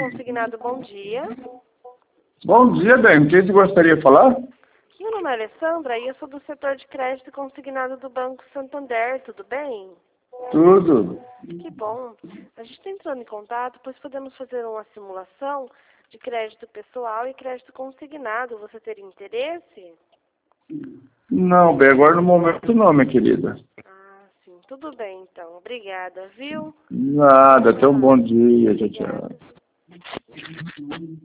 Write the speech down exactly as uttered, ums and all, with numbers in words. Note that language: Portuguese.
Consignado, bom dia. Bom dia, bem. Quem você gostaria de falar? Meu nome é Alessandra e eu sou do setor de crédito consignado do Banco Santander, tudo bem? Tudo. Que bom. A gente está entrando em contato, pois podemos fazer uma simulação de crédito pessoal e crédito consignado. Você teria interesse? Não, bem, agora no momento não, minha querida. Ah, sim. Tudo bem, então. Obrigada, viu? Nada, até um bom dia, tchau, Obrigada. tchau.